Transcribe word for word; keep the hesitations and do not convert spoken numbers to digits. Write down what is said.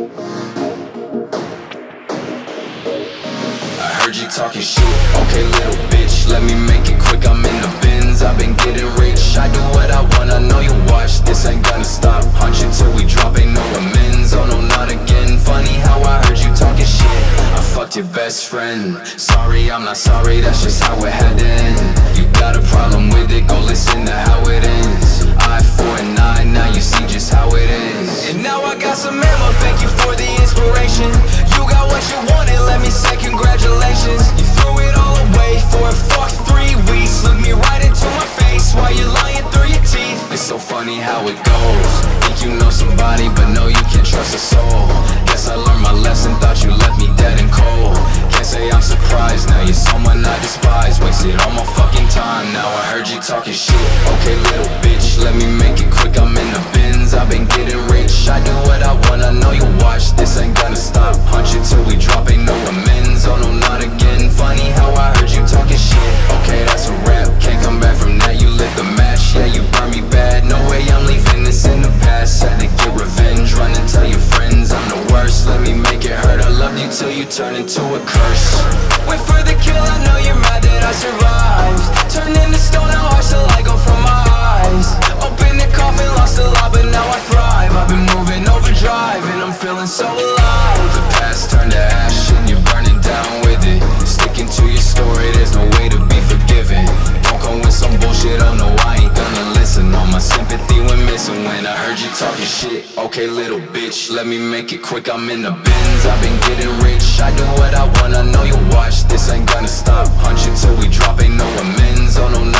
Heard you talking shit, okay little bitch, let me make it quick, I'm in the bins, I've been getting rich, I do what I want, I know you watch, this ain't gonna stop, punch it till we drop, ain't no amends, oh no not again, funny how I heard you talking shit, I fucked your best friend, sorry I'm not sorry, that's just how it had to end, you got a problem with it, go listen to how it ends, I four and nine, now you see just how it ends, and now I got some ammo, thank you for the inspiration, you got what you wanted, let me say congratulations. You threw it all away for a fuck three weeks. Look me right into my face while you're lying through your teeth. It's so funny how it goes. Think you know somebody, but no, you can't trust a soul. Guess I learned my lesson, thought you left me dead and cold. Can't say I'm surprised, now you're someone I despise. Wasted all my fucking time, now I heard you talking shit. Okay little bitch, let me make it quick, I'm in the bins, I've been getting rich, I do what I want, I know you watch, this ain't gonna stop, punch it till we drop, ain't no amends, oh no not again, funny how I heard you talking shit, okay that's a rap, can't come back from that, you lit the match, yeah you burned me bad, no way I'm leaving this in the past, had to get revenge, run and tell your friends I'm the worst, let me make it hurt, I loved you till you turn into a curse, went for the kill, I know you're mad that I survived, turned into stone, now I still like go from my eyes, open the coffin, lost a lot but now I thrive, I've been moving overdrive and I'm feeling so alive, the past turned to ash and you're burning down with it, sticking to your story, there's no way to be forgiven, don't come with some bullshit, oh no I ain't gonna listen, all my sympathy went missing when I heard you talking shit, okay little bitch, let me make it quick, I'm in the bins, I've been getting rich, I do what I want, I know you watch, this ain't gonna stop, punch it till we drop, ain't no amends, oh no